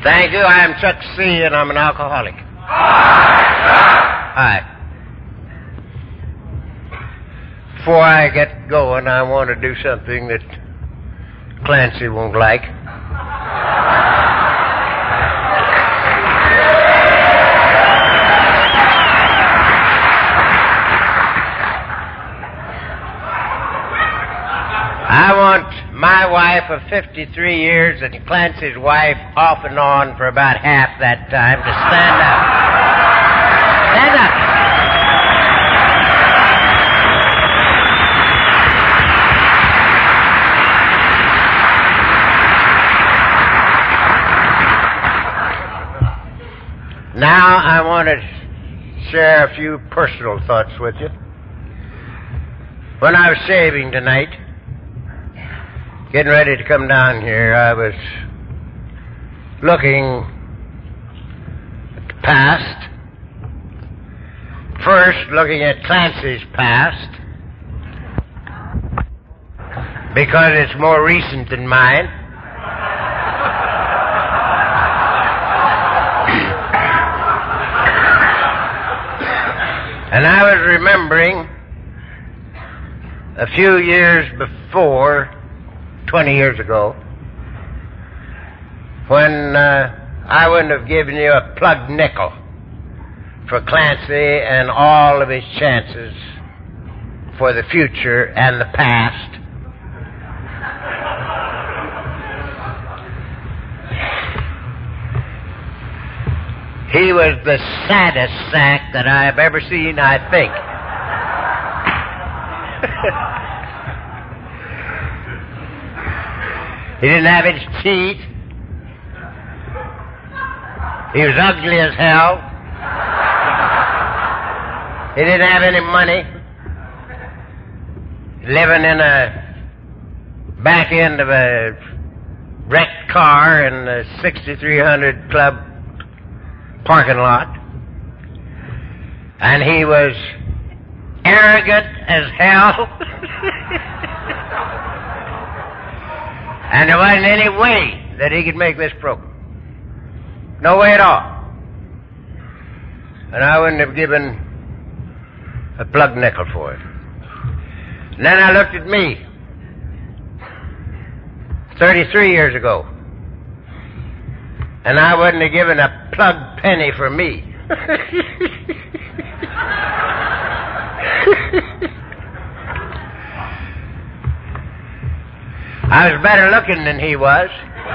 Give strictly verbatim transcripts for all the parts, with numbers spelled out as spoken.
Thank you. I'm Chuck C., and I'm an alcoholic. Hi. Before I get going, I want to do something that Clancy won't like. I want my wife of fifty-three years and Clancy's wife off and on for about half that time to stand up. Stand up. Now I want to share a few personal thoughts with you. When I was shaving tonight, getting ready to come down here, I was looking at the past. First, looking at Clancy's past, because it's more recent than mine. And I was remembering a few years before, twenty years ago, when uh, I wouldn't have given you a plugged nickel for Clancy and all of his chances for the future and the past. He was the saddest sack that I have ever seen, I think. He didn't have his teeth. He was ugly as hell. He didn't have any money. Living in a back end of a wrecked car in the sixty-three hundred Club parking lot. And he was arrogant as hell. And there wasn't any way that he could make this program. No way at all. And I wouldn't have given a plug nickel for it. And then I looked at me, thirty-three years ago, and I wouldn't have given a plug penny for me. I was better looking than he was.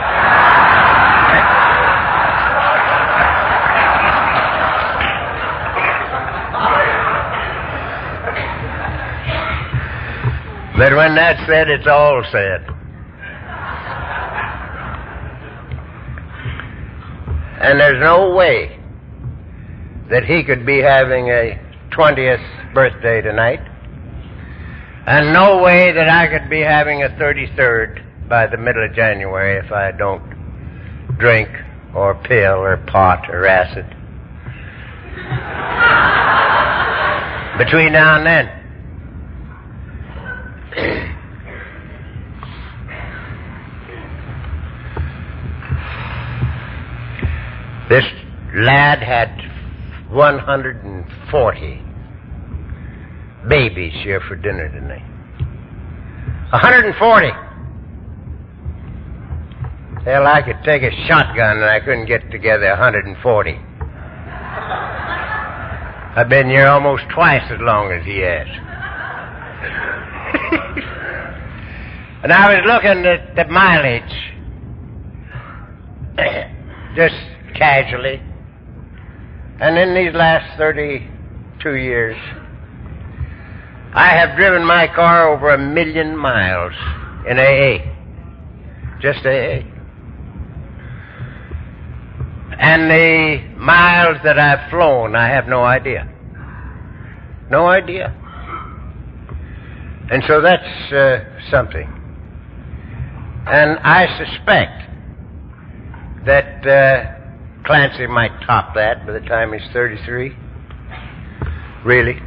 But when that's said, it's all said. And there's no way that he could be having a twentieth birthday tonight. And no way that I could be having a thirty-third by the middle of January if I don't drink or pill or pot or acid between now and then. This lad had one hundred forty babies here for dinner tonight. one hundred forty. Hell, I could take a shotgun and I couldn't get together one hundred forty. I've been here almost twice as long as he has. And I was looking at the mileage, just casually. And in these last thirty-two years, I have driven my car over a million miles in A A. Just A A. And the miles that I've flown, I have no idea. No idea. And so that's uh, something. And I suspect that uh, Clancy might top that by the time he's thirty-three. Really.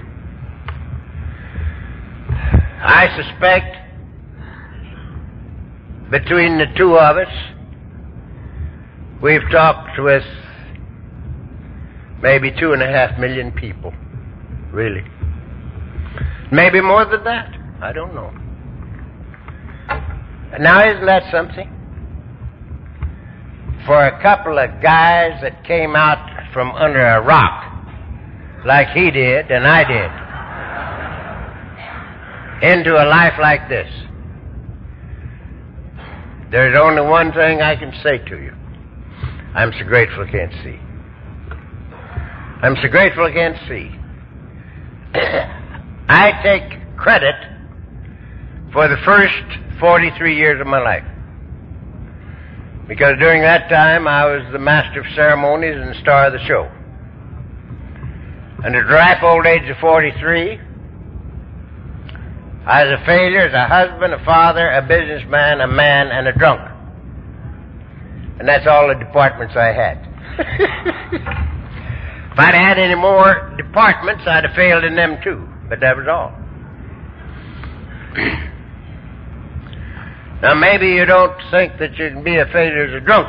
I suspect between the two of us, We've talked with maybe two and a half million people, really. Maybe more than that. I don't know. Now, isn't that something? For a couple of guys that came out from under a rock, like he did and I did, into a life like this, there's only one thing I can say to you. I'm so grateful I can't see. I'm so grateful I can't see. I take credit for the first forty-three years of my life, because during that time I was the master of ceremonies and the star of the show. And at the ripe old age of forty-three, I was a failure as a husband, a father, a businessman, a man, and a drunk. And that's all the departments I had. If I'd had any more departments, I'd have failed in them too. But that was all. Now, maybe you don't think that you can be a failure as a drunk.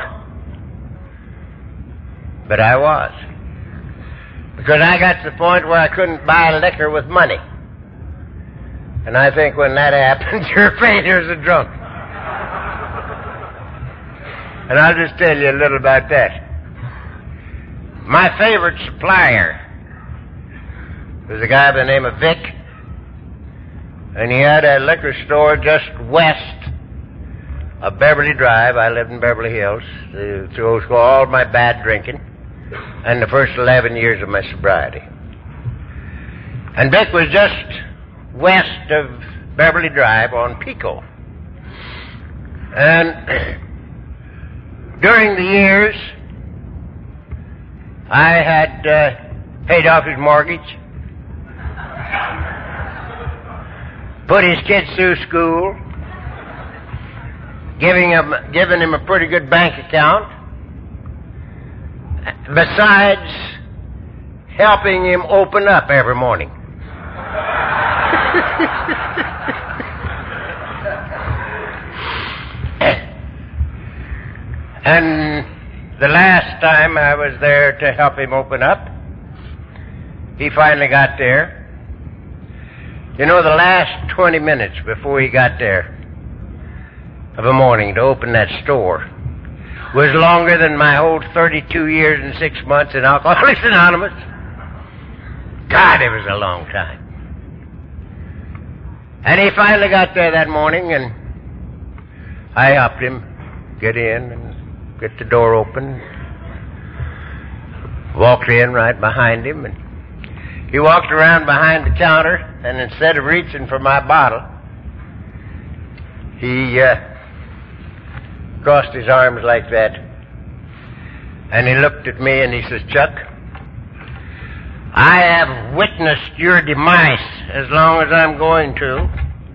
But I was. Because I got to the point where I couldn't buy liquor with money. And I think when that happens, you're a failure as a drunk. And I'll just tell you a little about that. My favorite supplier was a guy by the name of Vic, and he had a liquor store just west of Beverly Drive. I lived in Beverly Hills. Through all my bad drinking and the first eleven years of my sobriety. And Vic was just west of Beverly Drive on Pico. And during the years, I had uh, paid off his mortgage, put his kids through school, giving him, giving him a pretty good bank account, besides helping him open up every morning. And the last time I was there to help him open up, he finally got there. You know, the last twenty minutes before he got there of a morning to open that store was longer than my whole thirty-two years and six months in Alcoholics Anonymous. God, it was a long time. And he finally got there that morning, and I helped him get in and get the door open. Walked in right behind him, and he walked around behind the counter, and instead of reaching for my bottle, he uh, crossed his arms like that, and he looked at me and he says, "Chuck, I have witnessed your demise as long as I'm going to.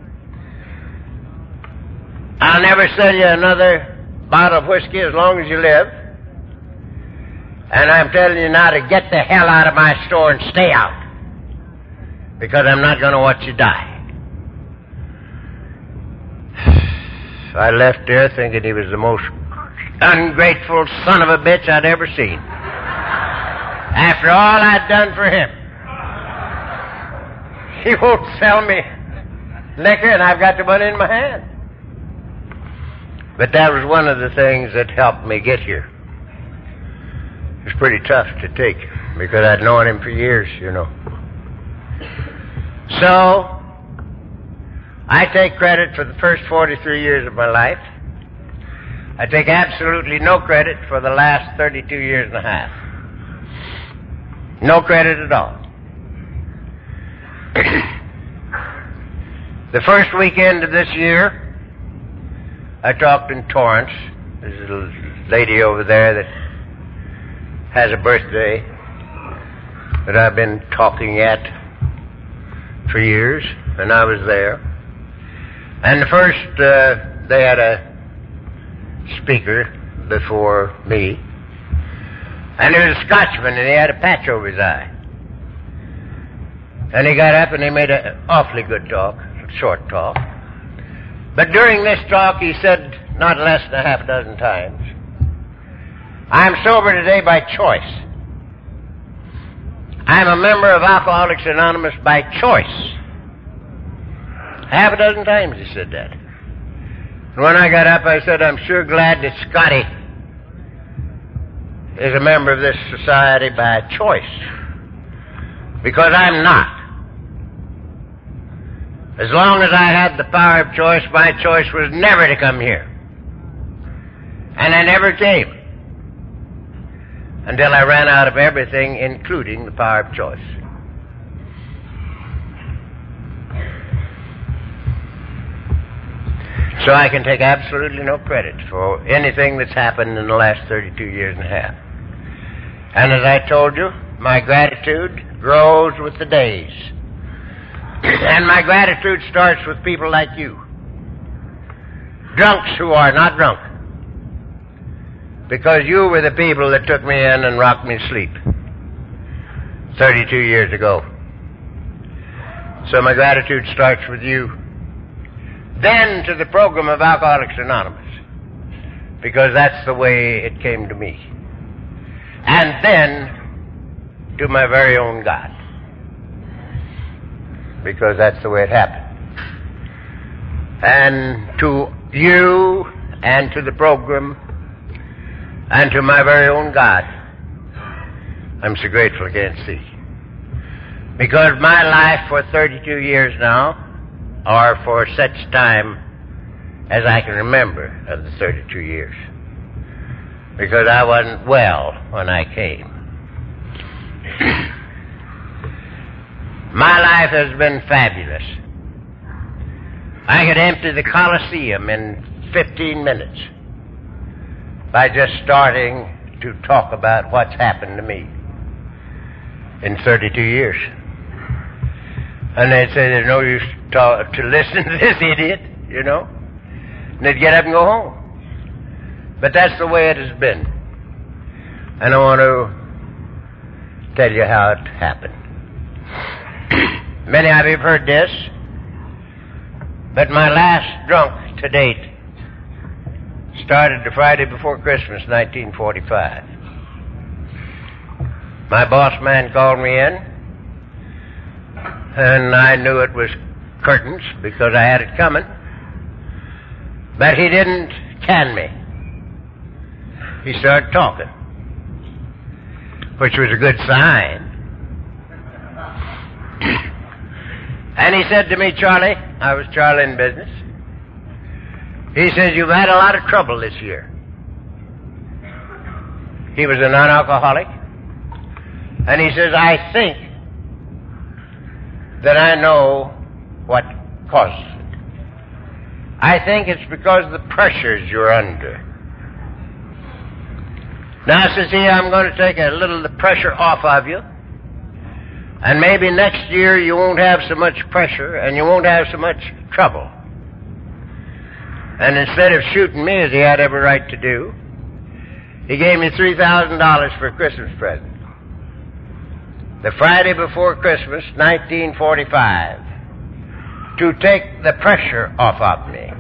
I'll never sell you another bottle of whiskey as long as you live. And I'm telling you now to get the hell out of my store and stay out, because I'm not going to watch you die." I left there thinking he was the most ungrateful son of a bitch I'd ever seen. After all I'd done for him. He won't sell me liquor, and I've got the money in my hand. But that was one of the things that helped me get here. It was pretty tough to take, because I'd known him for years, you know. So, I take credit for the first forty-three years of my life. I take absolutely no credit for the last thirty-two years and a half. No credit at all. The first weekend of this year, I talked in Torrance. There's a lady over there that has a birthday that I've been talking at for years, and I was there. And the first, uh, they had a speaker before me, and there was a Scotchman, and he had a patch over his eye. And he got up and he made an awfully good talk, short talk. But during this talk, he said not less than a half a dozen times, I'm sober today by choice. I'm a member of Alcoholics Anonymous by choice. Half a dozen times he said that. And when I got up, I said, I'm sure glad that Scotty is a member of this society by choice. Because I'm not. As long as I had the power of choice, my choice was never to come here. And I never came. Until I ran out of everything, including the power of choice. So I can take absolutely no credit for anything that's happened in the last thirty-two years and a half. And as I told you, my gratitude grows with the days. And my gratitude starts with people like you. Drunks who are not drunk. Because you were the people that took me in and rocked me to sleep thirty-two years ago. So my gratitude starts with you. Then to the program of Alcoholics Anonymous, because that's the way it came to me. And then to my very own God, because that's the way it happened. And to you and to the program and to my very own God, I'm so grateful I can't see. Because my life for thirty-two years now, or for such time as I can remember of the thirty-two years. Because I wasn't well when I came. My life has been fabulous. I could empty the Coliseum in fifteen minutes by just starting to talk about what's happened to me in thirty-two years. And they'd say there's no use to, talk, to listen to this idiot, you know. And they'd get up and go home. But that's the way it has been. And I want to tell you how it happened. Many of you have heard this, but my last drunk to date started the Friday before Christmas, nineteen forty-five. My boss man called me in, and I knew it was curtains because I had it coming. But he didn't can me. He started talking, which was a good sign. And he said to me, Charlie, I was Charlie in business. He says, you've had a lot of trouble this year. He was a non-alcoholic. And he says, I think that I know what causes it. I think it's because of the pressures you're under. Now, says he, I'm going to take a little of the pressure off of you, and maybe next year you won't have so much pressure and you won't have so much trouble. And instead of shooting me, as he had every right to do, he gave me three thousand dollars for a Christmas present. The Friday before Christmas, nineteen forty-five, to take the pressure off of me.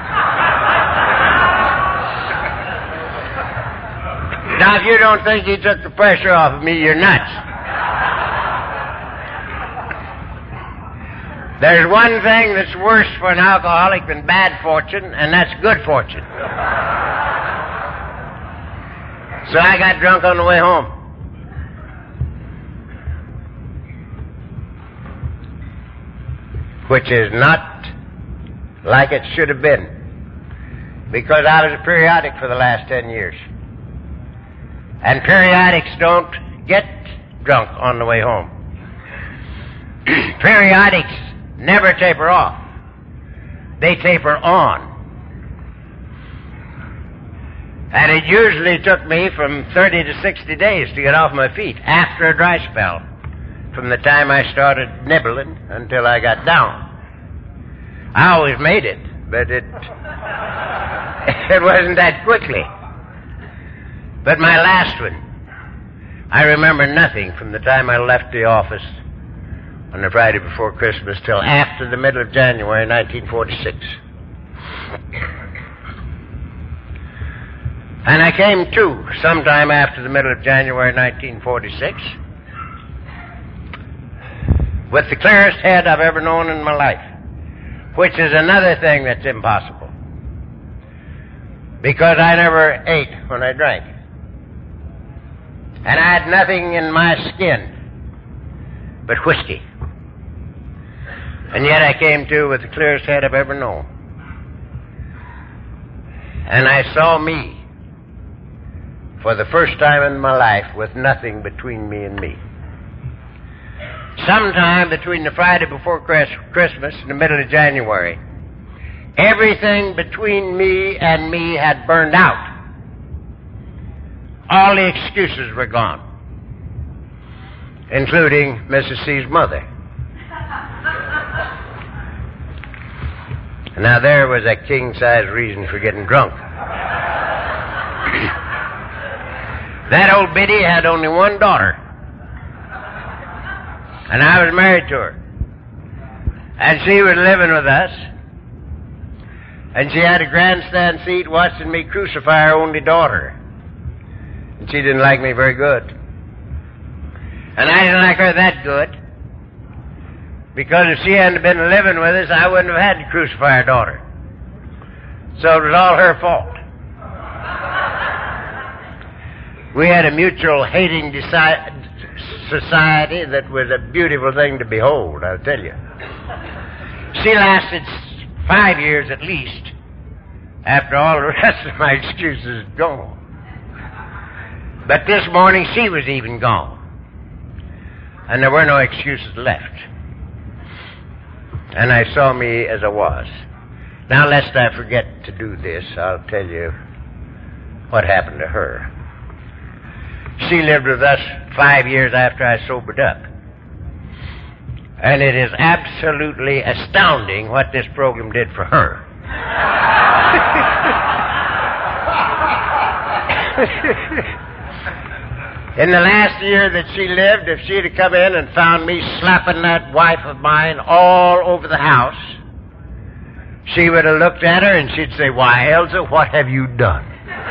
Now, if you don't think he took the pressure off of me, you're nuts. There's one thing that's worse for an alcoholic than bad fortune, and that's good fortune. So I got drunk on the way home. Which is not like it should have been, because I was a periodic for the last ten years. And periodics don't get drunk on the way home. Periodics never taper off. They taper on. And it usually took me from thirty to sixty days to get off my feet after a dry spell, from the time I started nibbling until I got down. I always made it, but it it wasn't that quickly. But my last one, I remember nothing from the time I left the office on the Friday before Christmas till after the middle of January, nineteen forty-six. And I came to sometime after the middle of January nineteen forty-six with the clearest head I've ever known in my life, which is another thing that's impossible, because I never ate when I drank. And I had nothing in my skin but whiskey. And yet I came to with the clearest head I've ever known. And I saw me for the first time in my life with nothing between me and me. Sometime between the Friday before Christmas and the middle of January, everything between me and me had burned out. All the excuses were gone, including Missus C's mother. Now there was a king-size reason for getting drunk. That old biddy had only one daughter, and I was married to her. And she was living with us, and she had a grandstand seat watching me crucify her only daughter. And she didn't like me very good. And I didn't like her that good, because if she hadn't been living with us, I wouldn't have had to crucify her daughter. So it was all her fault. We had a mutual hating deci- society that was a beautiful thing to behold, I'll tell you. She lasted five years at least, after all the rest of my excuses had gone. But this morning she was even gone, and there were no excuses left. And I saw me as I was. Now, lest I forget to do this, I'll tell you what happened to her. She lived with us five years after I sobered up. And it is absolutely astounding what this program did for her. In the last year that she lived, if she'd have come in and found me slapping that wife of mine all over the house, she would have looked at her and she'd say, "Why, Elsa, what have you done?"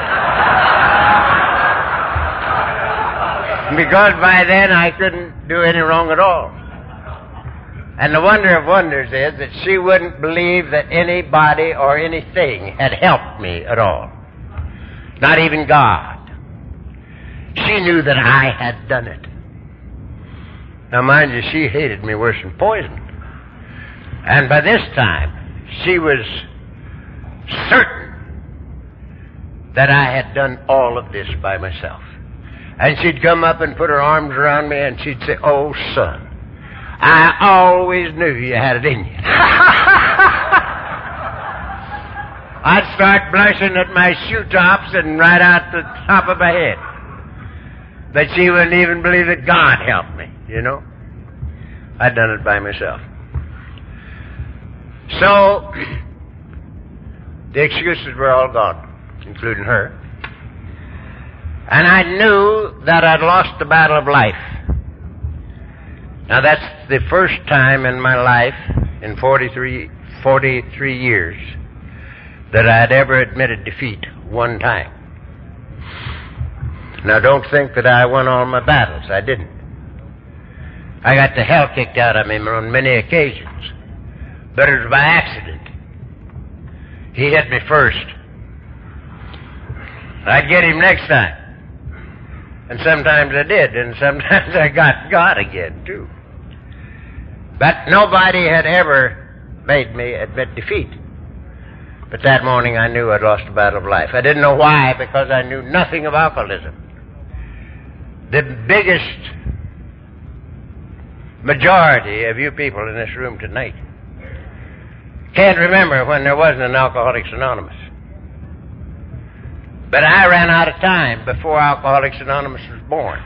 Because by then I couldn't do any wrong at all. And the wonder of wonders is that she wouldn't believe that anybody or anything had helped me at all. Not even God. She knew that I had done it. Now, mind you, she hated me worse than poison. And by this time, she was certain that I had done all of this by myself. And she'd come up and put her arms around me and she'd say, "Oh, son, I always knew you had it in you." I'd start blushing at my shoe tops and right out the top of my head. But she wouldn't even believe that God helped me, you know. I'd done it by myself. So, the excuses were all gone, including her. And I knew that I'd lost the battle of life. Now, that's the first time in my life, in forty-three, forty-three years, that I'd ever admitted defeat one time. Now, don't think that I won all my battles. I didn't. I got the hell kicked out of me on many occasions. But it was by accident. He hit me first. I'd get him next time. And sometimes I did, and sometimes I got God again, too. But nobody had ever made me admit defeat. But that morning I knew I'd lost the battle of life. I didn't know why, because I knew nothing of alcoholism. The biggest majority of you people in this room tonight can't remember when there wasn't an Alcoholics Anonymous. But I ran out of time before Alcoholics Anonymous was born.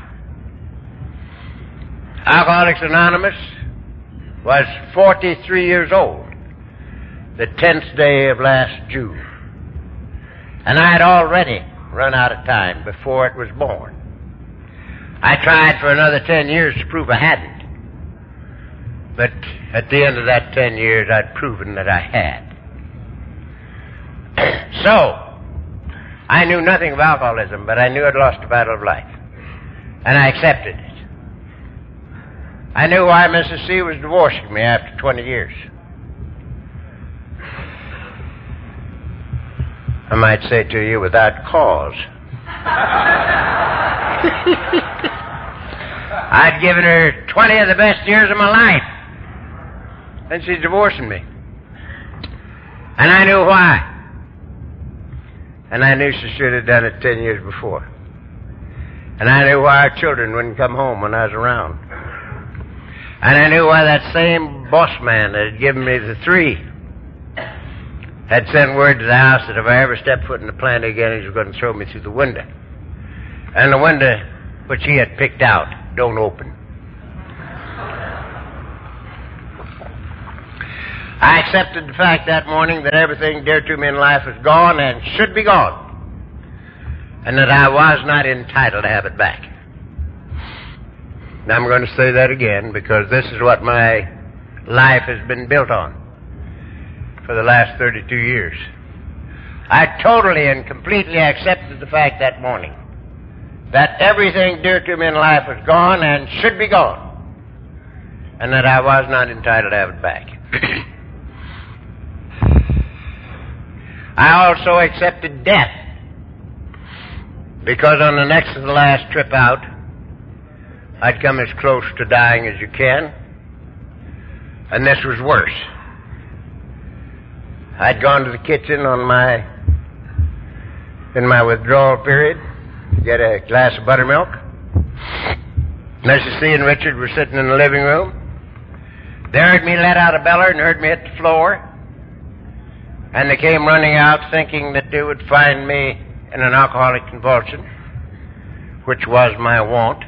Alcoholics Anonymous was forty-three years old the tenth day of last June. And I had already run out of time before it was born. I tried for another ten years to prove I hadn't. But at the end of that ten years, I'd proven that I had. So, I knew nothing of alcoholism, but I knew I'd lost the battle of life. And I accepted it. I knew why Missus C was divorcing me after twenty years. I might say to you, without cause. I'd given her twenty of the best years of my life. Then she's divorcing me. And I knew why. And I knew she should have done it ten years before. And I knew why our children wouldn't come home when I was around. And I knew why that same boss man that had given me the three had sent word to the house that if I ever stepped foot in the plant again, he was going to throw me through the window. And the window which he had picked out don't open. I accepted the fact that morning that everything dear to me in life was gone and should be gone, and that I was not entitled to have it back. Now I'm going to say that again because this is what my life has been built on for the last thirty-two years. I totally and completely accepted the fact that morning that everything dear to me in life was gone and should be gone, and that I was not entitled to have it back. I also accepted death because on the next to the last trip out, I'd come as close to dying as you can, and this was worse. I'd gone to the kitchen on my, in my withdrawal period, to get a glass of buttermilk. Missus C and Richard were sitting in the living room. They heard me let out a beller and heard me hit the floor. And they came running out thinking that they would find me in an alcoholic convulsion, which was my wont.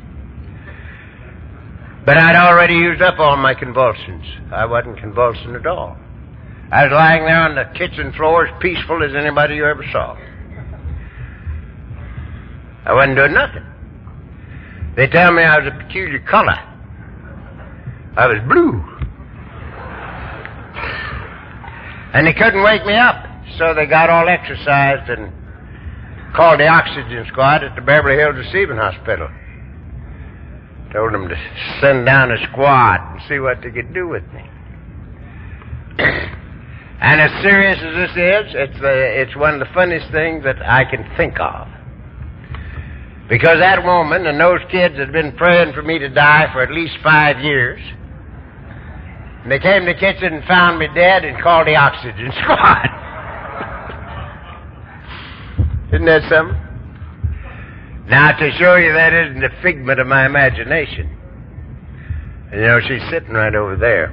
But I'd already used up all my convulsions. I wasn't convulsing at all. I was lying there on the kitchen floor as peaceful as anybody you ever saw. I wasn't doing nothing. They tell me I was a peculiar color. I was blue. And they couldn't wake me up, so they got all exercised and called the oxygen squad at the Beverly Hills Receiving Hospital. Told them to send down a squad and see what they could do with me. And as serious as this is, it's, uh, it's one of the funniest things that I can think of. Because that woman and those kids had been praying for me to die for at least five years. And they came to the kitchen and found me dead and called the oxygen squad. Isn't that something? Now, to show you that isn't a figment of my imagination. And, you know, she's sitting right over there.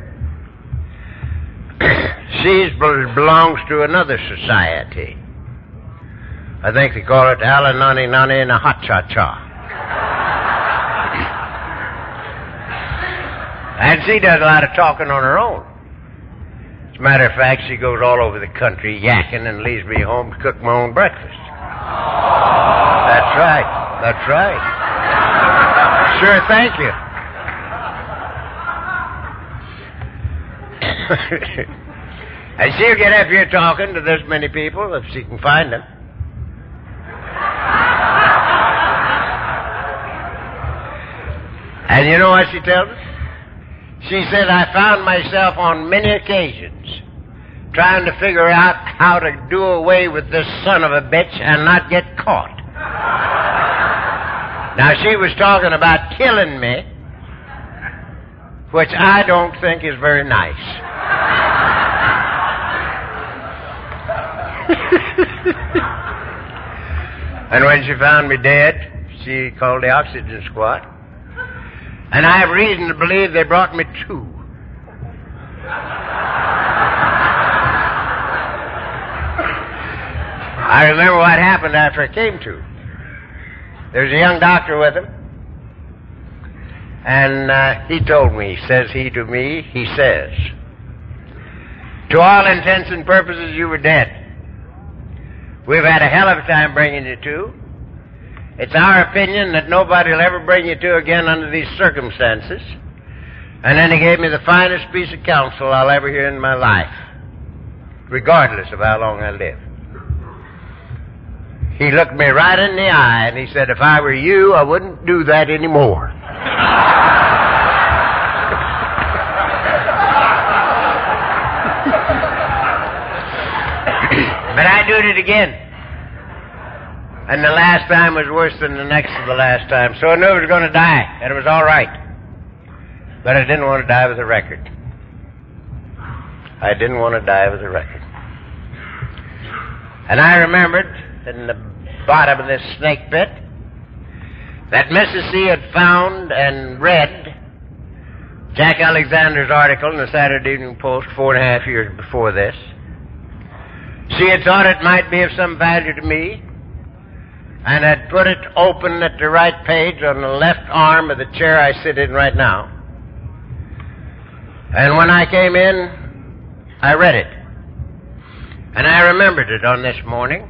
She belongs to another society. I think they call it Alanani Nani and a Hot Cha Cha. And she does a lot of talking on her own. As a matter of fact, she goes all over the country yakking and leaves me home to cook my own breakfast. That's right. That's right. Sure, thank you. And she'll get up here talking to this many people if she can find them. And you know what she tells us? She said, I found myself on many occasions trying to figure out how to do away with this son of a bitch and not get caught. Now, she was talking about killing me, which I don't think is very nice. And when she found me dead, she called the oxygen squad. And I have reason to believe they brought me two. I remember what happened after I came to. There was a young doctor with him. And uh, he told me, says he to me, he says, to all intents and purposes, you were dead. We've had a hell of a time bringing you to. It's our opinion that nobody will ever bring you to again under these circumstances. And then he gave me the finest piece of counsel I'll ever hear in my life, regardless of how long I live. He looked me right in the eye and he said, if I were you, I wouldn't do that anymore. But I did it again. And the last time was worse than the next to the last time. So I knew I was going to die, and it was all right. But I didn't want to die with a record. I didn't want to die with a record. And I remembered in the bottom of this snake pit that Missus C had found and read Jack Alexander's article in the Saturday Evening Post four and a half years before this. She had thought it might be of some value to me and had put it open at the right page on the left arm of the chair I sit in right now. And when I came in, I read it. And I remembered it on this morning.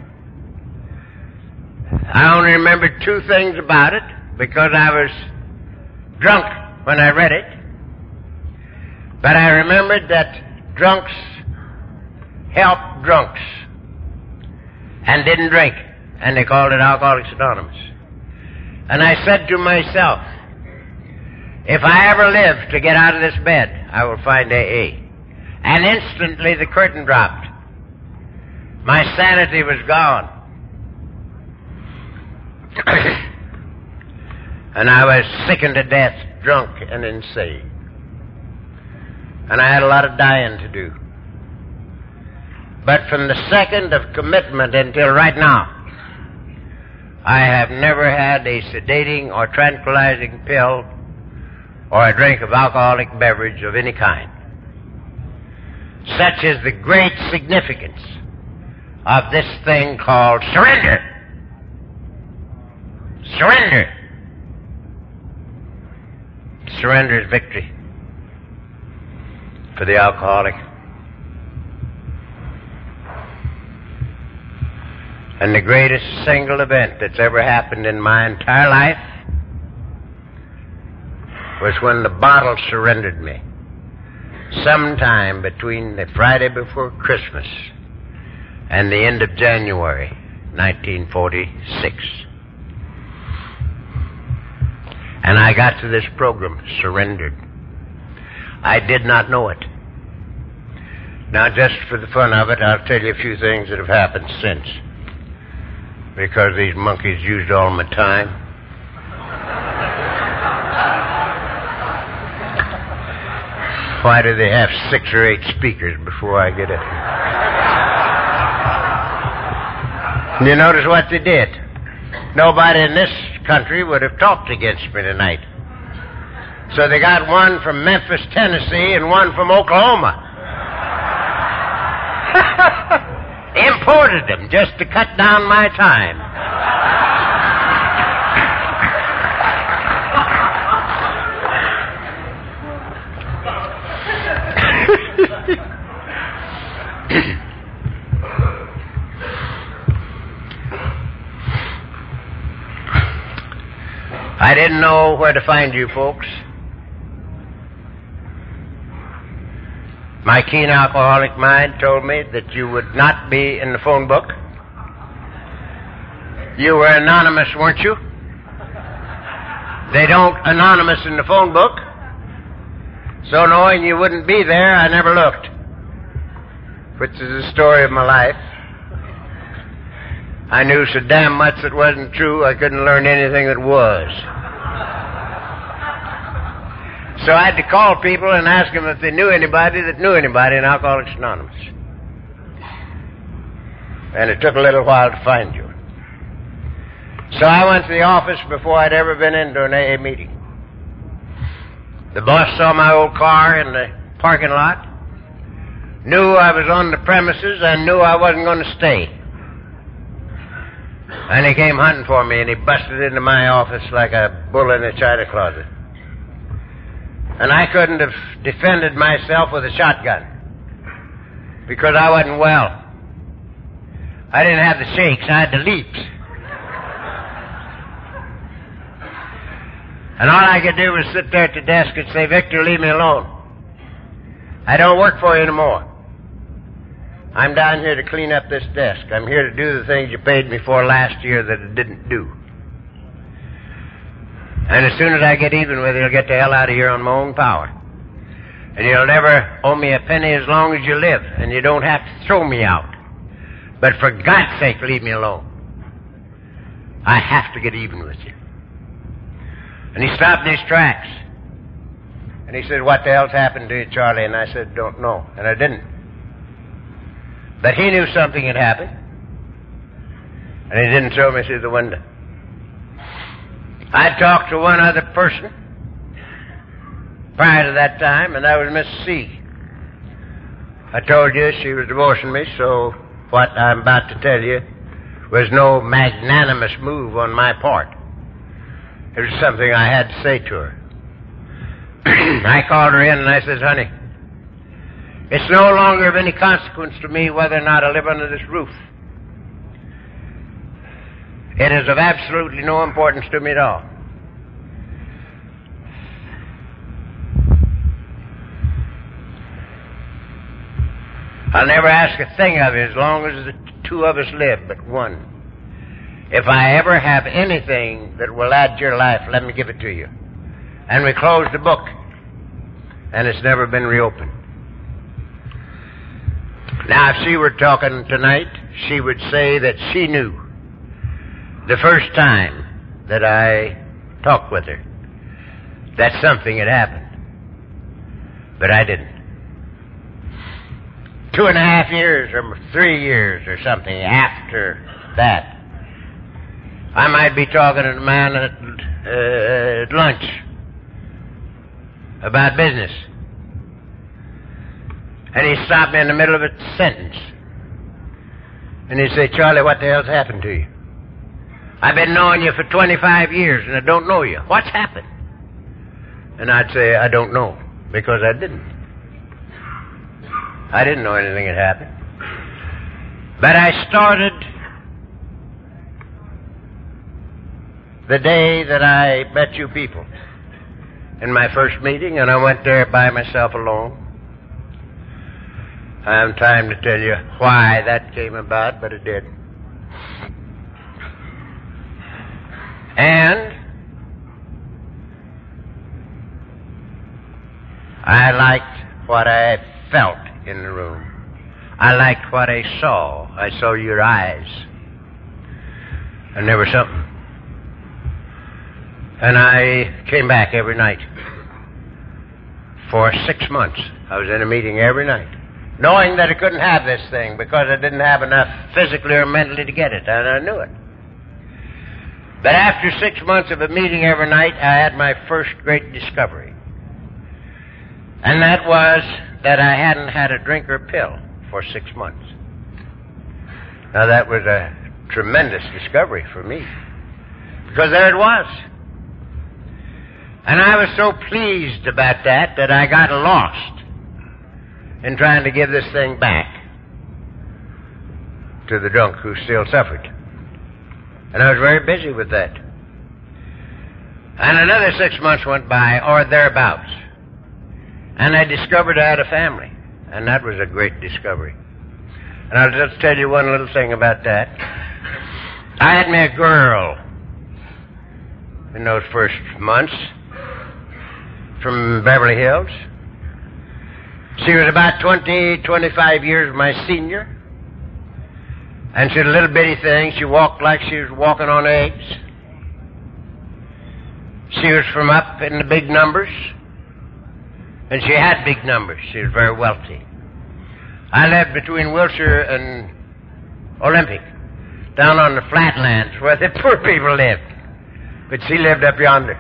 I only remembered two things about it because I was drunk when I read it. But I remembered that drunks help drunks and didn't drink, and they called it Alcoholics Anonymous. And I said to myself, if I ever live to get out of this bed, I will find A A. And instantly the curtain dropped. My sanity was gone. And I was sickened to death, drunk and insane. And I had a lot of dying to do. But from the second of commitment until right now, I have never had a sedating or tranquilizing pill or a drink of alcoholic beverage of any kind. Such is the great significance of this thing called surrender. Surrender. Surrender is victory for the alcoholic. And the greatest single event that's ever happened in my entire life was when the bottle surrendered me, sometime between the Friday before Christmas and the end of January, nineteen forty-six. And I got to this program, surrendered. I did not know it. Now, just for the fun of it, I'll tell you a few things that have happened since, because these monkeys used all my time. Why do they have six or eight speakers before I get it? You notice what they did? Nobody in this country would have talked against me tonight. So they got one from Memphis, Tennessee, and one from Oklahoma. Imported them just to cut down my time. I didn't know where to find you folks. My keen alcoholic mind told me that you would not be in the phone book. You were anonymous, weren't you? They don't anonymous in the phone book. So knowing you wouldn't be there, I never looked. Which is the story of my life. I knew so damn much that wasn't true, I couldn't learn anything that was. So I had to call people and ask them if they knew anybody that knew anybody in Alcoholics Anonymous. And it took a little while to find you. So I went to the office before I'd ever been into an A A meeting. The boss saw my old car in the parking lot, knew I was on the premises, and knew I wasn't going to stay. And he came hunting for me, and he busted into my office like a bull in a china closet. And I couldn't have defended myself with a shotgun because I wasn't well. I didn't have the shakes, I had the leaps. And all I could do was sit there at the desk and say, Victor, leave me alone. I don't work for you anymore. I'm down here to clean up this desk. I'm here to do the things you paid me for last year that it didn't do. And as soon as I get even with you, you'll get the hell out of here on my own power. And you'll never owe me a penny as long as you live, and you don't have to throw me out. But for God's sake, leave me alone. I have to get even with you. And he stopped in his tracks. And he said, what the hell's happened to you, Charlie? And I said, don't know. And I didn't. But he knew something had happened. And he didn't throw me through the window. I talked to one other person prior to that time, and that was Miss C. I told you she was divorcing me, so what I'm about to tell you was no magnanimous move on my part. It was something I had to say to her. I called her in and I said, honey, it's no longer of any consequence to me whether or not I live under this roof. It is of absolutely no importance to me at all. I'll never ask a thing of you as long as the two of us live, but one. If I ever have anything that will add to your life, let me give it to you. And we closed the book, and it's never been reopened. Now, if she were talking tonight, she would say that she knew the first time that I talked with her that something had happened. But I didn't. Two and a half years or three years or something after that, I might be talking to a man at, uh, at lunch about business. And he stopped me in the middle of a sentence. And he'd say, Charlie, what the hell's happened to you? I've been knowing you for twenty-five years and I don't know you. What's happened? And I'd say, I don't know, because I didn't. I didn't know anything had happened. But I started the day that I met you people in my first meeting, and I went there by myself alone. I haven't time to tell you why that came about, but it did. And I liked what I felt in the room. I liked what I saw. I saw your eyes. And there was something. And I came back every night. For six months, I was in a meeting every night, knowing that I couldn't have this thing because I didn't have enough physically or mentally to get it, and I knew it. But after six months of a meeting every night, I had my first great discovery. And that was that I hadn't had a drink or pill for six months. Now, that was a tremendous discovery for me, because there it was. And I was so pleased about that that I got lost in trying to give this thing back to the drunk who still suffered. And I was very busy with that. And another six months went by, or thereabouts. And I discovered I had a family. And that was a great discovery. And I'll just tell you one little thing about that. I had me a girl in those first months from Beverly Hills. She was about twenty, twenty-five years my senior. And she had a little bitty thing. She walked like she was walking on eggs. She was from up in the big numbers. And she had big numbers. She was very wealthy. I lived between Wilshire and Olympic, down on the flatlands where the poor people lived. But she lived up yonder.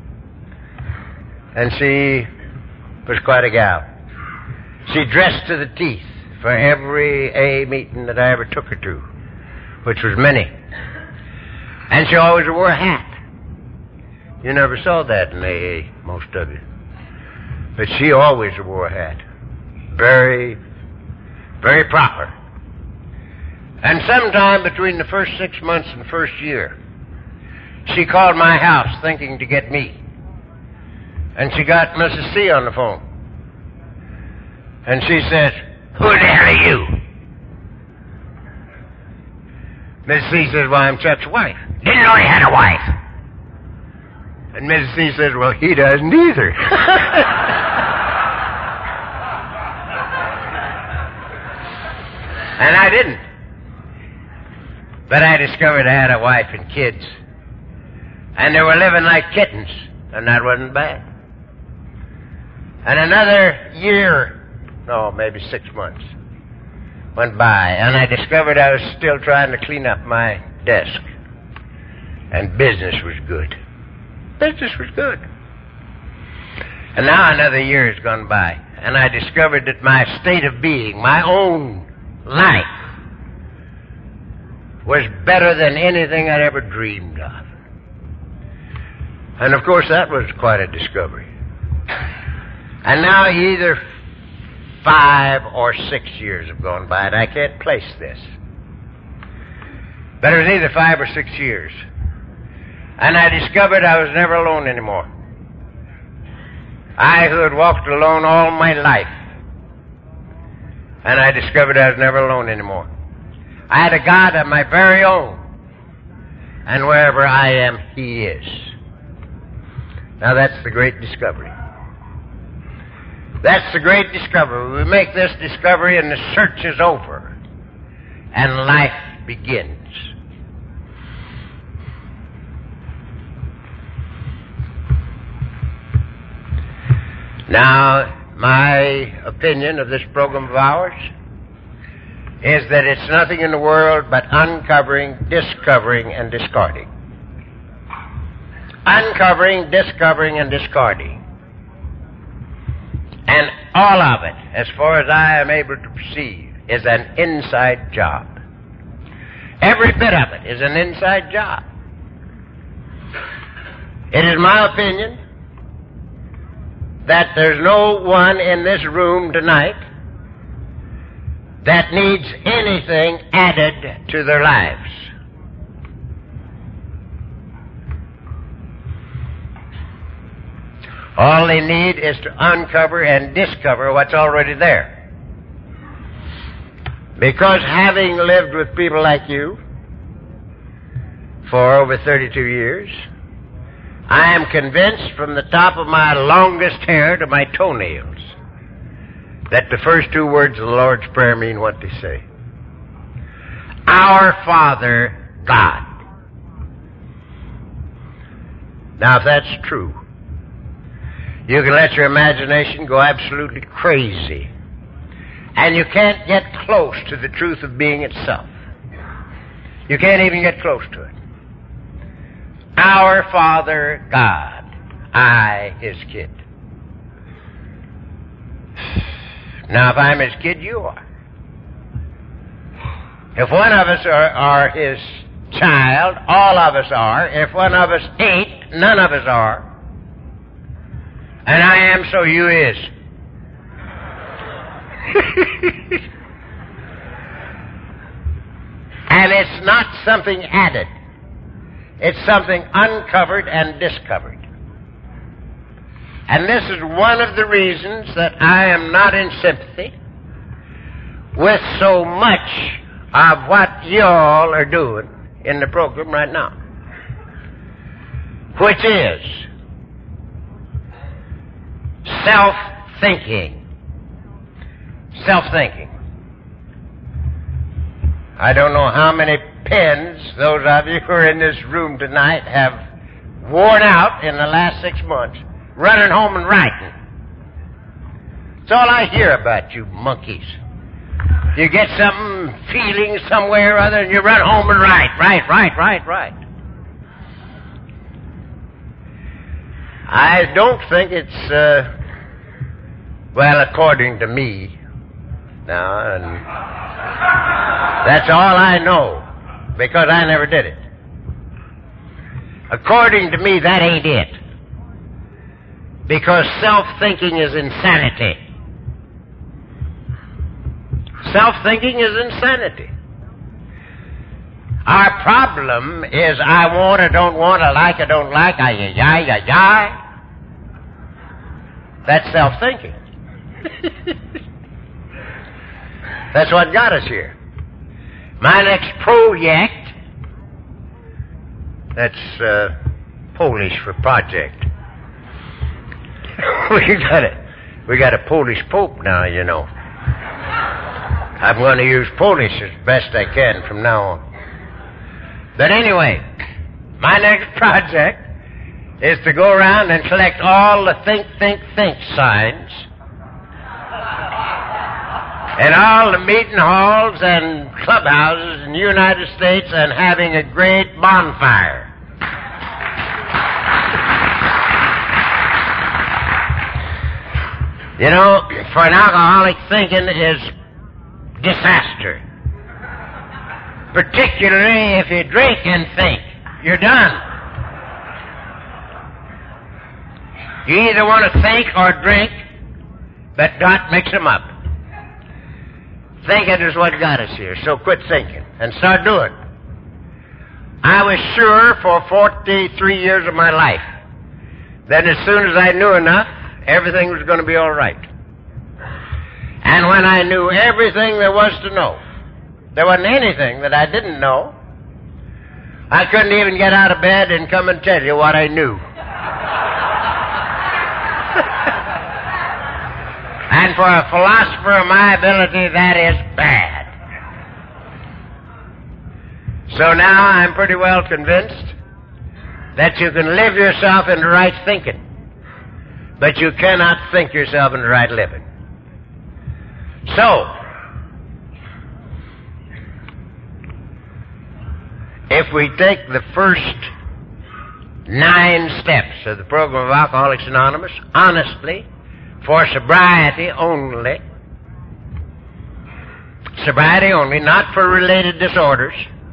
And she was quite a gal. She dressed to the teeth for every A meeting that I ever took her to, which was many. And she always wore a hat. You never saw that in A A, most of you. But she always wore a hat. Very, very proper. And sometime between the first six months and the first year, she called my house thinking to get me. And she got Missus C on the phone. And she says, "Who the hell are you?" Missus C says, well, I'm Chet's wife. Didn't know he had a wife. And Missus C says, well, he doesn't either. And I didn't. But I discovered I had a wife and kids. And they were living like kittens. And that wasn't bad. And another year, no, maybe six months, went by. And I discovered I was still trying to clean up my desk. And business was good. Business was good. And now another year has gone by. And I discovered that my state of being, my own life, was better than anything I'd ever dreamed of. And of course that was quite a discovery. And now either five or six years have gone by, and I can't place this. But it was either five or six years. And I discovered I was never alone anymore. I who had walked alone all my life. And I discovered I was never alone anymore. I had a God of my very own. And wherever I am, He is. Now that's the great discovery. That's the great discovery. We make this discovery and the search is over. And life begins. Now, my opinion of this program of ours is that it's nothing in the world but uncovering, discovering, and discarding. Uncovering, discovering, and discarding. And all of it, as far as I am able to perceive, is an inside job. Every bit of it is an inside job. It is my opinion that there's no one in this room tonight that needs anything added to their lives. All they need is to uncover and discover what's already there. Because having lived with people like you for over thirty-two years, I am convinced from the top of my longest hair to my toenails that the first two words of the Lord's Prayer mean what they say. Our Father, God. Now, if that's true, you can let your imagination go absolutely crazy. And you can't get close to the truth of being itself. You can't even get close to it. Our Father, God. I, His kid. Now, if I'm His kid, you are. If one of us are, are His child, all of us are. If one of us ain't, none of us are. And I am, so you is. And it's not something added. It's something uncovered and discovered. And this is one of the reasons that I am not in sympathy with so much of what y'all are doing in the program right now. Which is self-thinking. Self-thinking. I don't know how many pens those of you who are in this room tonight have worn out in the last six months running home and writing. That's all I hear about you monkeys. You get something, feeling somewhere or other, and you run home and write, write, write, write, write. I don't think it's, uh, well, according to me, now, and that's all I know, because I never did it. According to me, that ain't it. Because self-thinking is insanity. Self-thinking is insanity. Our problem is I want or don't want, I like or don't like, I yi yi yi yi. That's self-thinking. That's what got us here. My next project That's uh, Polish for project. we got a we got a Polish Pope now, you know. I'm going to use Polish as best I can from now on. But anyway, my next project is to go around and collect all the think, think, think signs in all the meeting halls and clubhouses in the United States and having a great bonfire. You know, for an alcoholic, thinking is disaster. Particularly if you drink and think. You're done. You either want to think or drink, but not mix them up. Thinking is what got us here, so quit thinking and start doing. I was sure for forty-three years of my life that as soon as I knew enough, everything was going to be all right. And when I knew everything there was to know, there wasn't anything that I didn't know. I couldn't even get out of bed and come and tell you what I knew. And for a philosopher of my ability, that is bad. So now I'm pretty well convinced that you can live yourself into right thinking, but you cannot think yourself into right living. So, if we take the first nine steps of the program of Alcoholics Anonymous, honestly, for sobriety only, sobriety only, not for related disorders,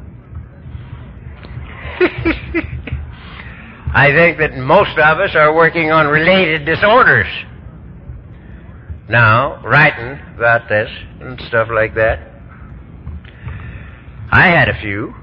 I think that most of us are working on related disorders now, writing about this and stuff like that. I had a few.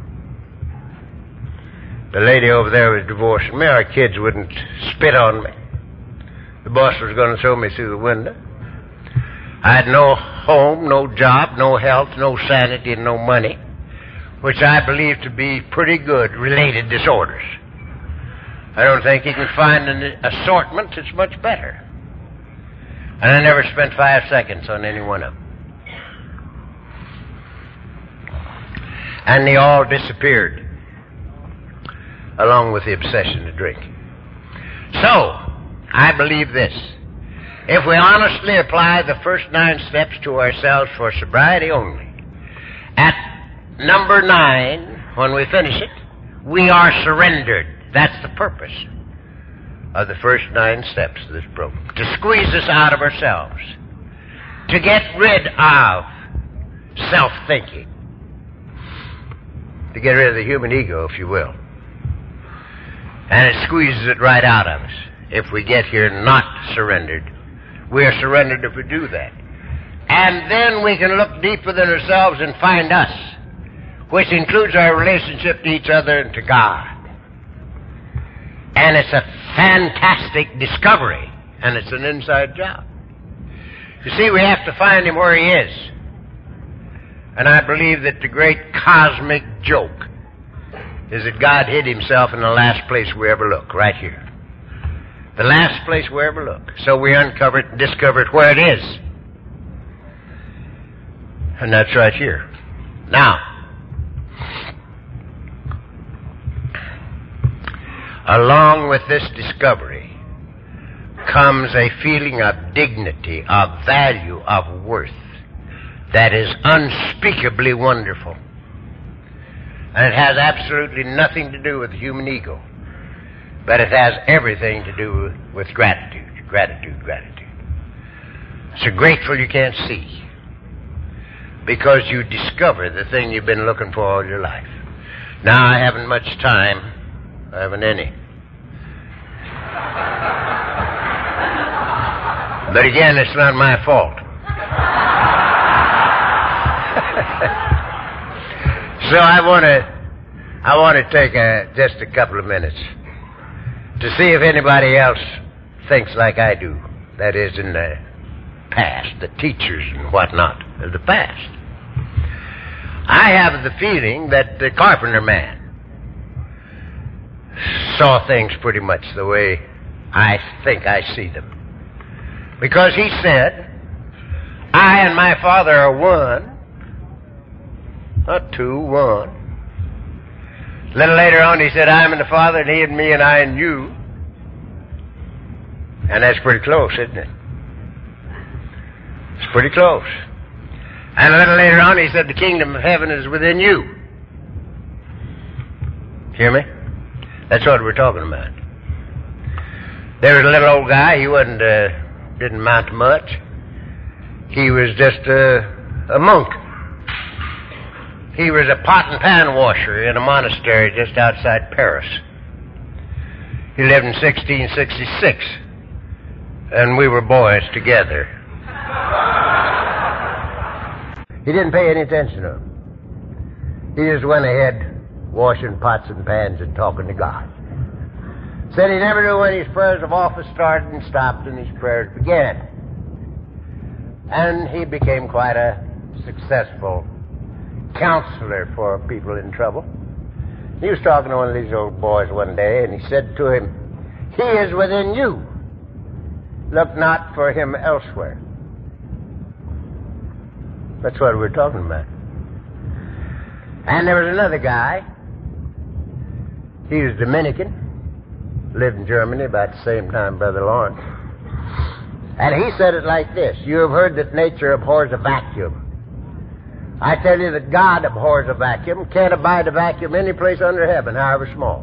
The lady over there was divorcing me. Our kids wouldn't spit on me. The boss was going to throw me through the window. I had no home, no job, no health, no sanity, and no money, which I believe to be pretty good related disorders. I don't think you can find an assortment that's much better. And I never spent five seconds on any one of them. And they all disappeared, along with the obsession to drink. So, I believe this. If we honestly apply the first nine steps to ourselves for sobriety only, at number nine, when we finish it, we are surrendered. That's the purpose of the first nine steps of this program. To squeeze us out of ourselves. To get rid of self-thinking. To get rid of the human ego, if you will. And it squeezes it right out of us. If we get here not surrendered, we are surrendered if we do that. And then we can look deep within ourselves and find us, which includes our relationship to each other and to God. And it's a fantastic discovery, and it's an inside job. You see, we have to find him where he is. And I believe that the great cosmic joke is that God hid himself in the last place we ever look, right here. The last place we ever look. So we uncovered and discovered where it is. And that's right here. Now, along with this discovery comes a feeling of dignity, of value, of worth that is unspeakably wonderful. And it has absolutely nothing to do with the human ego, but it has everything to do with gratitude, gratitude, gratitude. So grateful you can't see, because you discover the thing you've been looking for all your life. Now, I haven't much time. I haven't any. But again, it's not my fault. So I want to, I want to take a, just a couple of minutes to see if anybody else thinks like I do. That is, in the past, the teachers and whatnot of the past. I have the feeling that the carpenter man saw things pretty much the way I think I see them. Because he said, I and my Father are one, not two, one. A little later on he said, I am in the Father, and he in me, and I in you. And that's pretty close, isn't it? It's pretty close. And a little later on he said, the kingdom of heaven is within you. Hear me? That's what we're talking about. There was a little old guy. He wasn't, uh, didn't amount to much. He was just uh, a monk. He was a pot and pan washer in a monastery just outside Paris. He lived in sixteen sixty-six, and we were boys together. He didn't pay any attention to him. He just went ahead washing pots and pans and talking to God. Said he never knew when his prayers of office started and stopped and his prayers began. And he became quite a successful counselor for people in trouble. He was talking to one of these old boys one day, and he said to him, he is within you. Look not for him elsewhere. That's what we're talking about. And there was another guy. He was Dominican, lived in Germany about the same time Brother Lawrence. And he said it like this: you have heard that nature abhors a vacuum. I tell you that God abhors a vacuum, can't abide a vacuum any place under heaven, however small.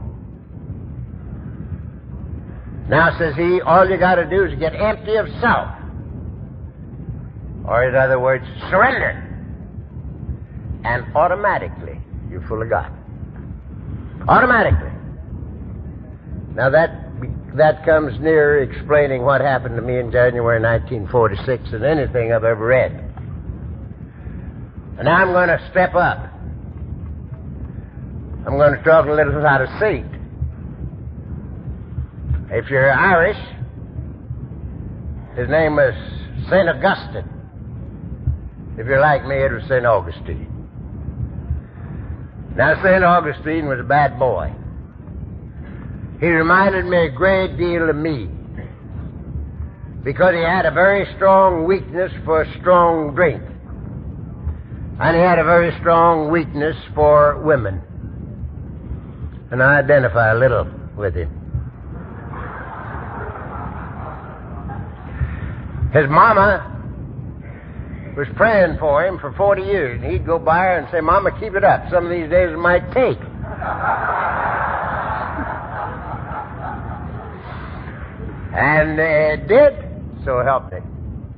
Now, says he, all you got to do is get empty of self. Or in other words, surrender. And automatically, you're full of God. Automatically. Now that that comes near explaining what happened to me in January nineteen forty-six than anything I've ever read. And now I'm going to step up. I'm going to talk a little out of seat. If you're Irish, his name was Saint Augustine. If you're like me, it was Saint Augustine. Now, Saint Augustine was a bad boy. He reminded me a great deal of me because he had a very strong weakness for strong drink. And he had a very strong weakness for women. And I identify a little with him. His mama was praying for him for forty years, and he'd go by her and say, Mama, keep it up. Some of these days it might take. And it did, so help me.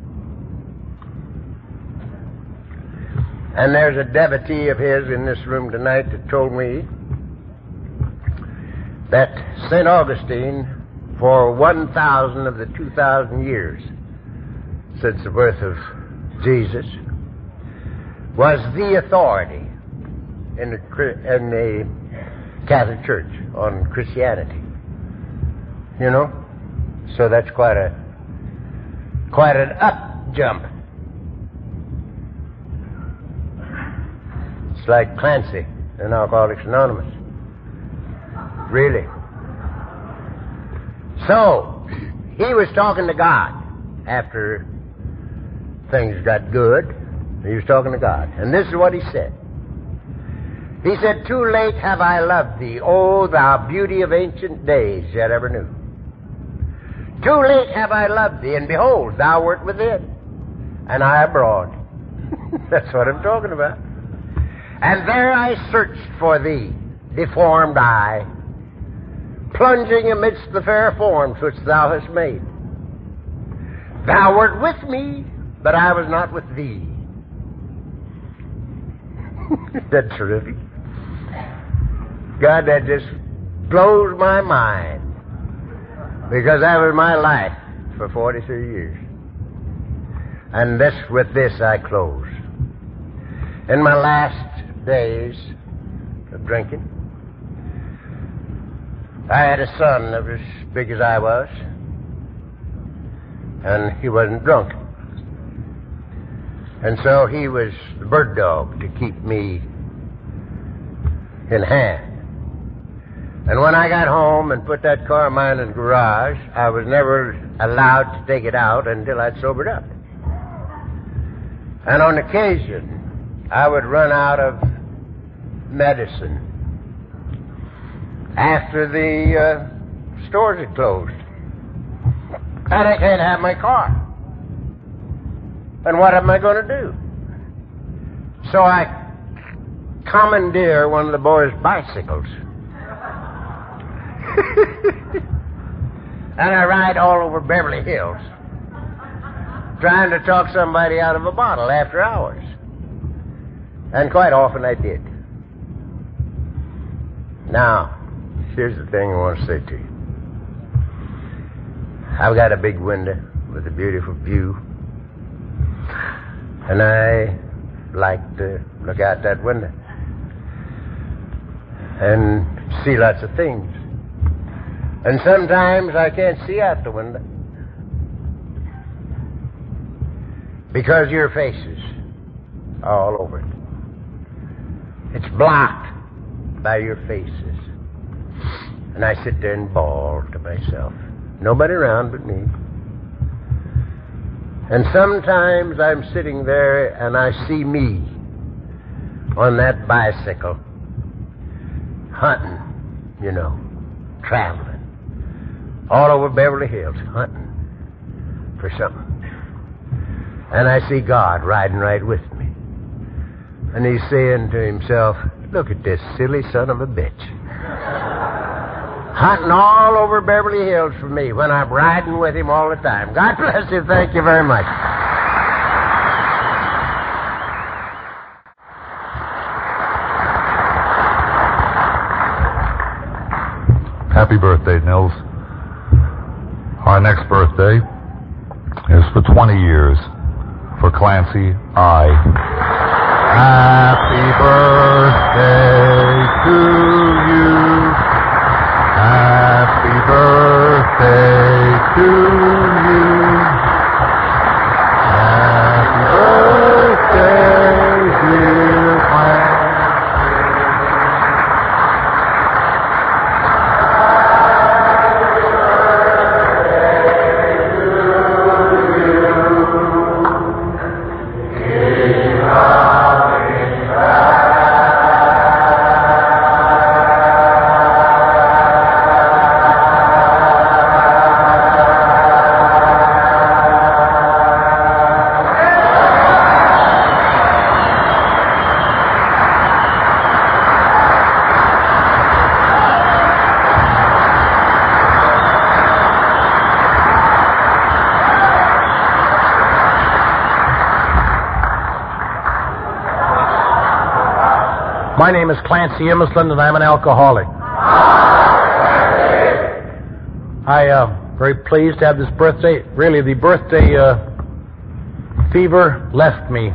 And there's a devotee of his in this room tonight that told me that Saint Augustine, for one thousand of the two thousand years since the birth of Jesus, was the authority in the, in the Catholic Church on Christianity. You know? So that's quite a quite an up jump. It's like Clancy in Alcoholics Anonymous. Really. So, he was talking to God after things got good. He was talking to God. And this is what he said. He said, too late have I loved thee, O thou beauty of ancient days, yet ever knew. Too late have I loved thee, and behold, thou wert within, and I abroad. That's what I'm talking about. And there I searched for thee, deformed eye, plunging amidst the fair forms which thou hast made. Thou wert with me, but I was not with thee. That's terrific. God, that just blows my mind. Because that was my life for forty-three years. And this, with this I close. In my last days of drinking, I had a son that was as big as I was, and he wasn't drunk. And so he was the bird dog to keep me in hand. And when I got home and put that car of mine in the garage, I was never allowed to take it out until I'd sobered up. And on occasion, I would run out of medicine after the uh, stores had closed. And I can't have my car. And what am I going to do? So I commandeer one of the boys' bicycles. And I ride all over Beverly Hills, trying to talk somebody out of a bottle after hours. And quite often I did. Now, here's the thing I want to say to you. I've got a big window with a beautiful view, and I like to look out that window and see lots of things. And sometimes I can't see out the window because your faces are all over it. It's blocked by your faces. And I sit there and bawl to myself. Nobody around but me. And sometimes I'm sitting there and I see me on that bicycle hunting, you know, traveling all over Beverly Hills, hunting for something. And I see God riding right with me. And he's saying to himself, look at this silly son of a bitch. Hunting all over Beverly Hills for me when I'm riding with him all the time. God bless you. Thank you very much. Happy birthday, Nils. Our next birthday is for twenty years for Clancy I. Happy birthday to you. Happy birthday to you. Happy birthday, dear Clancy. My name is Clancy Imisland, and I'm an alcoholic. I am uh, very pleased to have this birthday. Really, the birthday uh, fever left me.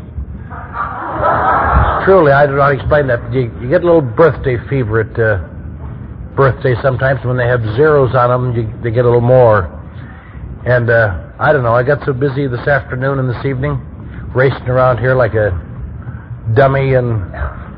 Truly, I don't know how to explain that. You, you get a little birthday fever at uh, birthdays sometimes. When they have zeros on them, you, they get a little more. And uh, I don't know, I got so busy this afternoon and this evening, racing around here like a dummy and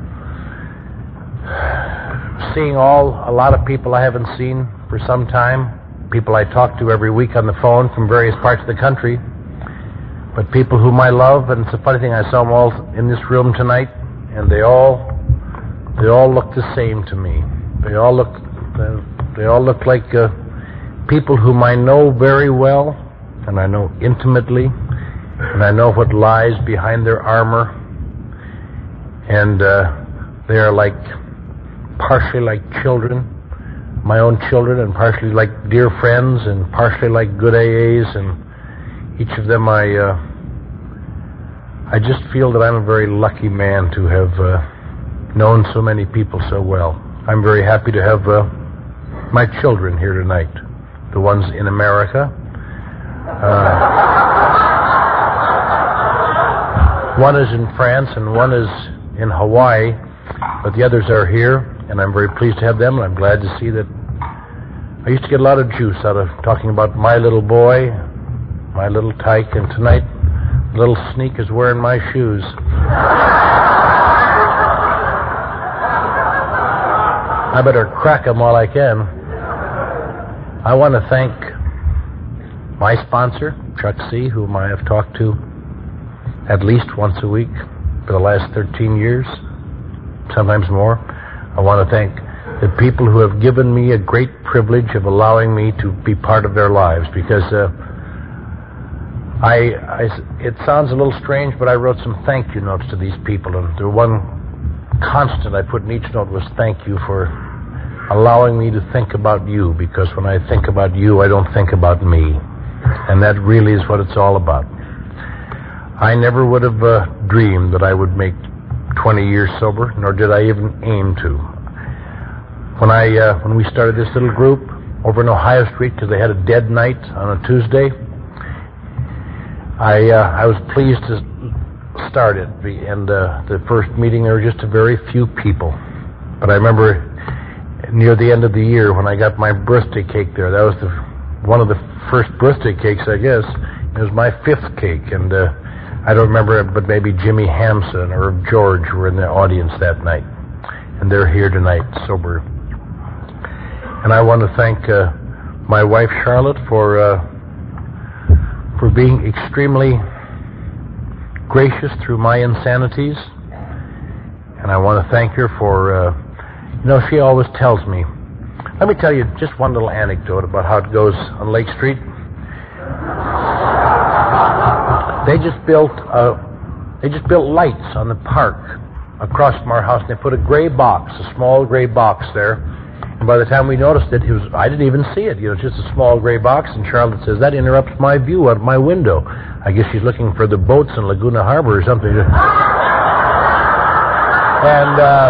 seeing all a lot of people I haven't seen for some time, people I talk to every week on the phone from various parts of the country, but people whom I love. And it's a funny thing, I saw them all in this room tonight, and they all they all look the same to me. They all look they all look like uh, people whom I know very well, and I know intimately, and I know what lies behind their armor, and uh, they are like partially like children, my own children, and partially like dear friends, and partially like good A As, and each of them I uh, I just feel that I'm a very lucky man to have uh, known so many people so well. I'm very happy to have uh, my children here tonight, the ones in America. Uh, one is in France and one is in Hawaii, but the others are here. And I'm very pleased to have them, and I'm glad to see that. I used to get a lot of juice out of talking about my little boy, my little tyke, and tonight, little sneak is wearing my shoes. I better crack them while I can. I want to thank my sponsor, Chuck C., whom I have talked to at least once a week for the last thirteen years, sometimes more. I want to thank the people who have given me a great privilege of allowing me to be part of their lives, because uh, I, I, it sounds a little strange, but I wrote some thank you notes to these people, and the one constant I put in each note was thank you for allowing me to think about you, because when I think about you, I don't think about me, and that really is what it's all about. I never would have uh, dreamed that I would make twenty years sober, nor did I even aim to. When I uh, when we started this little group over in Ohio Street, because they had a dead night on a Tuesday, I uh, I was pleased to start it. And uh, the first meeting, there were just a very few people. But I remember near the end of the year when I got my birthday cake there. That was the one of the first birthday cakes, I guess. It was my fifth cake, and uh, I don't remember, but maybe Jimmy Hamson or George were in the audience that night, and they're here tonight, sober. And I want to thank uh, my wife Charlotte for uh, for being extremely gracious through my insanities, and I want to thank her for, uh, you know, she always tells me. Let me tell you just one little anecdote about how it goes on Lake Street. They just built uh, they just built lights on the park across from our house, and they put a gray box, a small gray box there. And by the time we noticed it, it was I didn't even see it. You know, it's just a small gray box. And Charlotte says that interrupts my view out of my window. I guess she's looking for the boats in Laguna Harbor or something. And uh,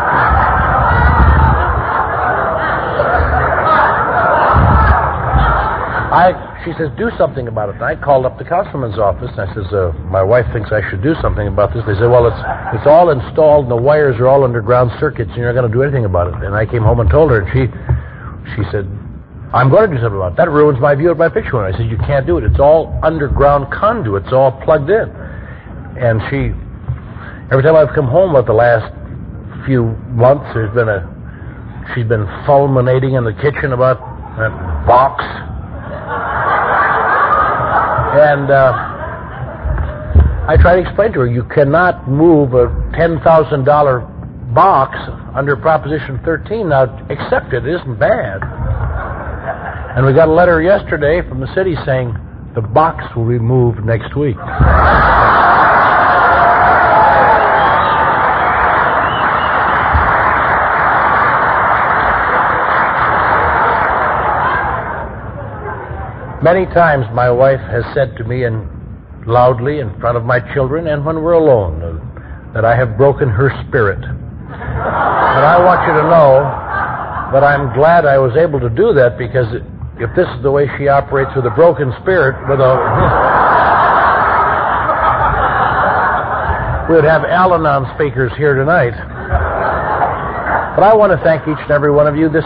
I. She says, do something about it. And I called up the councilman's office, and I says, uh, my wife thinks I should do something about this. They said, well, it's it's all installed, and the wires are all underground circuits, and you're not going to do anything about it. And I came home and told her, and she she said, I'm going to do something about it. That ruins my view of my picture window. I said, you can't do it. It's all underground conduit. It's all plugged in. And she, every time I've come home with the last few months, there's been a, she's been fulminating in the kitchen about that box. And uh, I try to explain to her, you cannot move a ten thousand dollars box under Proposition thirteen. Now, accept it. It isn't bad. And we got a letter yesterday from the city saying the box will be moved next week. Many times my wife has said to me, and loudly in front of my children and when we're alone, uh, that I have broken her spirit. But I want you to know that I'm glad I was able to do that, because if this is the way she operates with a broken spirit, with a we would have Al-Anon speakers here tonight. But I want to thank each and every one of you. This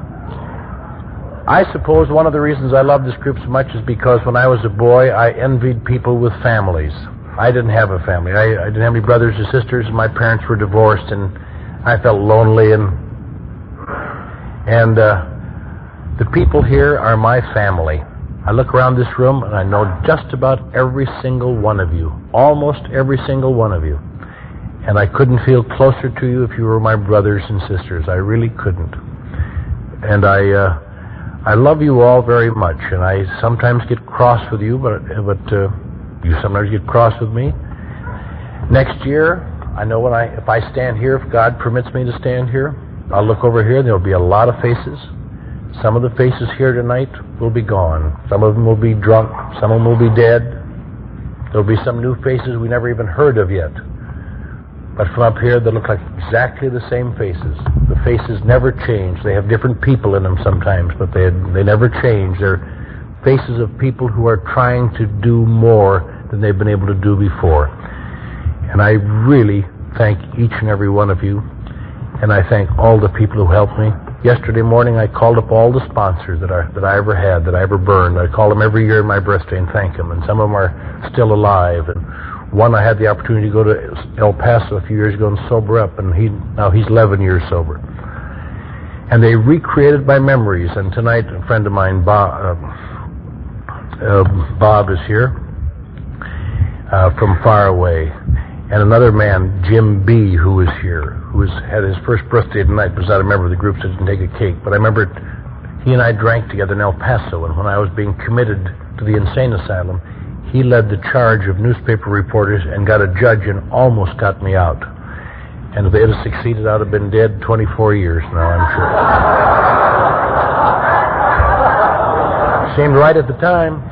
I suppose one of the reasons I love this group so much is because when I was a boy, I envied people with families. I didn't have a family. I, I didn't have any brothers or sisters. My parents were divorced, and I felt lonely. And and uh, the people here are my family. I look around this room, and I know just about every single one of you, almost every single one of you. And I couldn't feel closer to you if you were my brothers and sisters. I really couldn't. And I... Uh, I love you all very much, and I sometimes get cross with you, but but uh, you sometimes get cross with me. Next year, I know when I if I stand here, if God permits me to stand here, I'll look over here, and there'll be a lot of faces. Some of the faces here tonight will be gone. Some of them will be drunk. Some of them will be dead. There'll be some new faces we never even heard of yet. But from up here, they look like exactly the same faces. The faces never change. They have different people in them sometimes, but they they never change. They're faces of people who are trying to do more than they've been able to do before. And I really thank each and every one of you, and I thank all the people who helped me. Yesterday morning, I called up all the sponsors that I that I ever had, that I ever burned. I call them every year in my birthday and thank them, and some of them are still alive. And one, I had the opportunity to go to El Paso a few years ago and sober up, and he now he's eleven years sober. And they recreated my memories. And tonight, a friend of mine, Bob, uh, uh, Bob is here uh, from far away. And another man, Jim B., who was here, who was, had his first birthday tonight, was not a member of the group, so didn't take a cake. But I remember he and I drank together in El Paso, and when I was being committed to the insane asylum, he led the charge of newspaper reporters and got a judge and almost got me out. And if they had succeeded, I'd have been dead twenty-four years now, I'm sure. Seemed right at the time.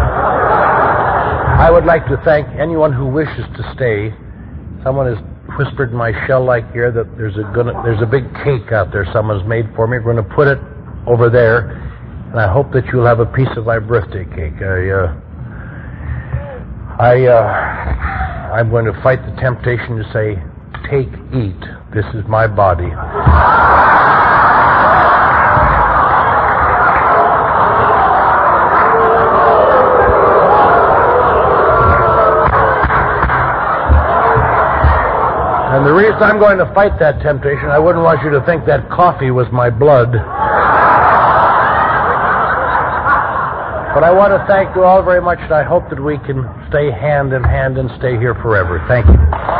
I would like to thank anyone who wishes to stay. Someone has whispered in my shell-like ear that there's a gonna, there's a big cake out there someone's made for me. We're going to put it over there, and I hope that you'll have a piece of my birthday cake. I, uh, I, uh, I'm going to fight the temptation to say, take, eat. This is my body. And the reason I'm going to fight that temptation, I wouldn't want you to think that coffee was my blood. But I want to thank you all very much, and I hope that we can stay hand in hand and stay here forever. Thank you.